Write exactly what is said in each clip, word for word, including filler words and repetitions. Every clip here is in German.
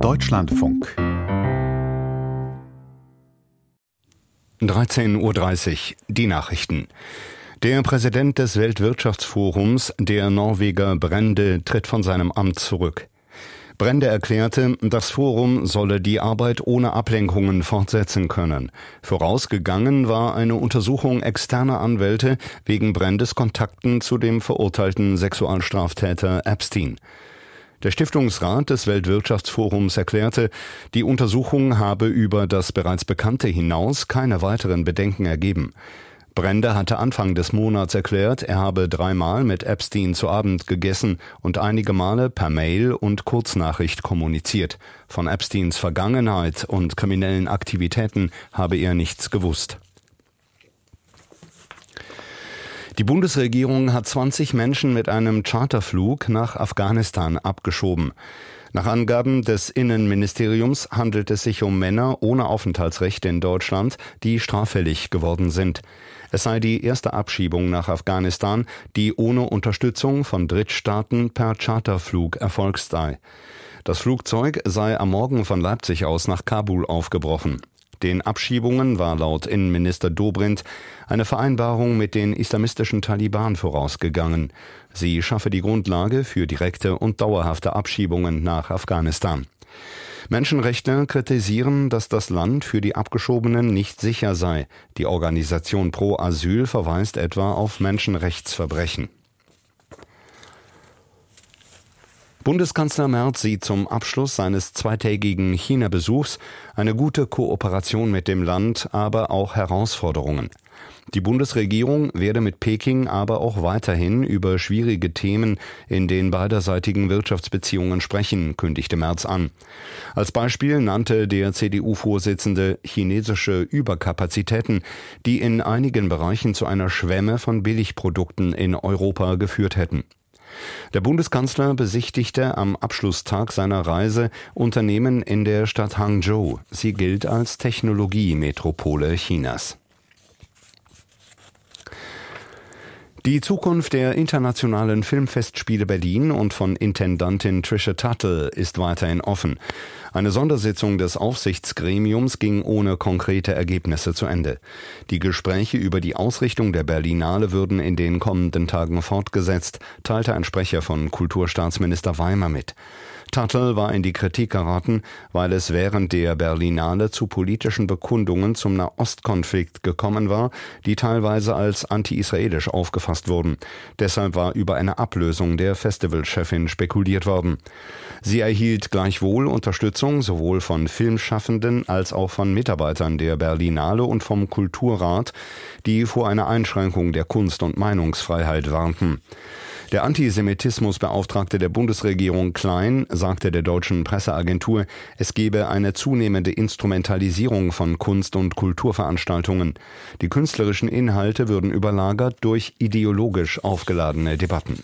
Deutschlandfunk. dreizehn Uhr dreißig, die Nachrichten. Der Präsident des Weltwirtschaftsforums, der Norweger Brende, tritt von seinem Amt zurück. Brende erklärte, das Forum solle die Arbeit ohne Ablenkungen fortsetzen können. Vorausgegangen war eine Untersuchung externer Anwälte wegen Brendes Kontakten zu dem verurteilten Sexualstraftäter Epstein. Der Stiftungsrat des Weltwirtschaftsforums erklärte, die Untersuchung habe über das bereits Bekannte hinaus keine weiteren Bedenken ergeben. Brende hatte Anfang des Monats erklärt, er habe dreimal mit Epstein zu Abend gegessen und einige Male per Mail und Kurznachricht kommuniziert. Von Epsteins Vergangenheit und kriminellen Aktivitäten habe er nichts gewusst. Die Bundesregierung hat zwanzig Menschen mit einem Charterflug nach Afghanistan abgeschoben. Nach Angaben des Innenministeriums handelt es sich um Männer ohne Aufenthaltsrecht in Deutschland, die straffällig geworden sind. Es sei die erste Abschiebung nach Afghanistan, die ohne Unterstützung von Drittstaaten per Charterflug erfolgt sei. Das Flugzeug sei am Morgen von Leipzig aus nach Kabul aufgebrochen. Den Abschiebungen war laut Innenminister Dobrindt eine Vereinbarung mit den islamistischen Taliban vorausgegangen. Sie schaffe die Grundlage für direkte und dauerhafte Abschiebungen nach Afghanistan. Menschenrechtler kritisieren, dass das Land für die Abgeschobenen nicht sicher sei. Die Organisation Pro Asyl verweist etwa auf Menschenrechtsverbrechen. Bundeskanzler Merz sieht zum Abschluss seines zweitägigen China-Besuchs eine gute Kooperation mit dem Land, aber auch Herausforderungen. Die Bundesregierung werde mit Peking aber auch weiterhin über schwierige Themen in den beiderseitigen Wirtschaftsbeziehungen sprechen, kündigte Merz an. Als Beispiel nannte der C D U-Vorsitzende chinesische Überkapazitäten, die in einigen Bereichen zu einer Schwemme von Billigprodukten in Europa geführt hätten. Der Bundeskanzler besichtigte am Abschlusstag seiner Reise Unternehmen in der Stadt Hangzhou. Sie gilt als Technologiemetropole Chinas. Die Zukunft der Internationalen Filmfestspiele Berlin und von Intendantin Trisha Tuttle ist weiterhin offen. Eine Sondersitzung des Aufsichtsgremiums ging ohne konkrete Ergebnisse zu Ende. Die Gespräche über die Ausrichtung der Berlinale würden in den kommenden Tagen fortgesetzt, teilte ein Sprecher von Kulturstaatsminister Weimer mit. Tuttle war in die Kritik geraten, weil es während der Berlinale zu politischen Bekundungen zum Nahostkonflikt gekommen war, die teilweise als anti-israelisch aufgefasst wurden. Deshalb war über eine Ablösung der Festivalchefin spekuliert worden. Sie erhielt gleichwohl Unterstützung sowohl von Filmschaffenden als auch von Mitarbeitern der Berlinale und vom Kulturrat, die vor einer Einschränkung der Kunst- und Meinungsfreiheit warnten. Der Antisemitismusbeauftragte der Bundesregierung Klein sagte der deutschen Presseagentur, es gebe eine zunehmende Instrumentalisierung von Kunst- und Kulturveranstaltungen. Die künstlerischen Inhalte würden überlagert durch ideologisch aufgeladene Debatten.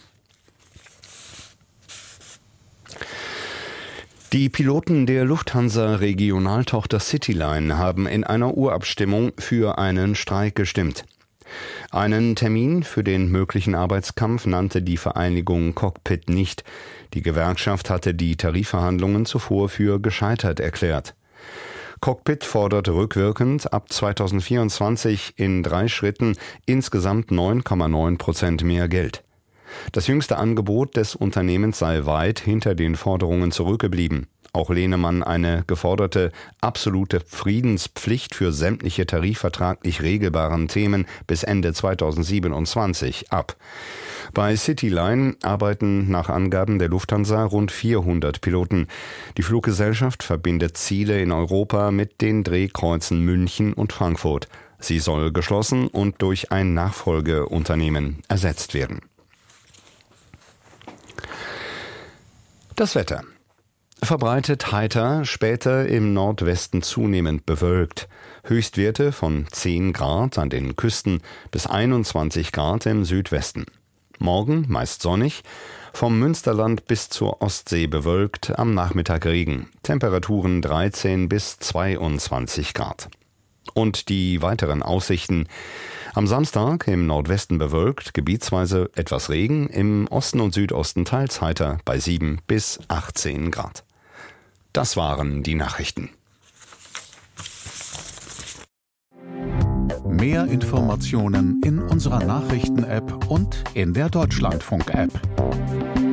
Die Piloten der Lufthansa-Regionaltochter Cityline haben in einer Urabstimmung für einen Streik gestimmt. Einen Termin für den möglichen Arbeitskampf nannte die Vereinigung Cockpit nicht. Die Gewerkschaft hatte die Tarifverhandlungen zuvor für gescheitert erklärt. Cockpit fordert rückwirkend ab zweitausendvierundzwanzig in drei Schritten insgesamt neun Komma neun Prozent mehr Geld. Das jüngste Angebot des Unternehmens sei weit hinter den Forderungen zurückgeblieben. Auch lehne man eine geforderte absolute Friedenspflicht für sämtliche tarifvertraglich regelbaren Themen bis Ende zweitausendsiebenundzwanzig ab. Bei Cityline arbeiten nach Angaben der Lufthansa rund vierhundert Piloten. Die Fluggesellschaft verbindet Ziele in Europa mit den Drehkreuzen München und Frankfurt. Sie soll geschlossen und durch ein Nachfolgeunternehmen ersetzt werden. Das Wetter. Verbreitet heiter, später im Nordwesten zunehmend bewölkt. Höchstwerte von zehn Grad an den Küsten bis einundzwanzig Grad im Südwesten. Morgen meist sonnig, vom Münsterland bis zur Ostsee bewölkt, am Nachmittag Regen. Temperaturen dreizehn bis zweiundzwanzig Grad. Und die weiteren Aussichten. Am Samstag im Nordwesten bewölkt, gebietsweise etwas Regen, im Osten und Südosten teils heiter bei sieben bis achtzehn Grad. Das waren die Nachrichten. Mehr Informationen in unserer Nachrichten-App und in der Deutschlandfunk-App.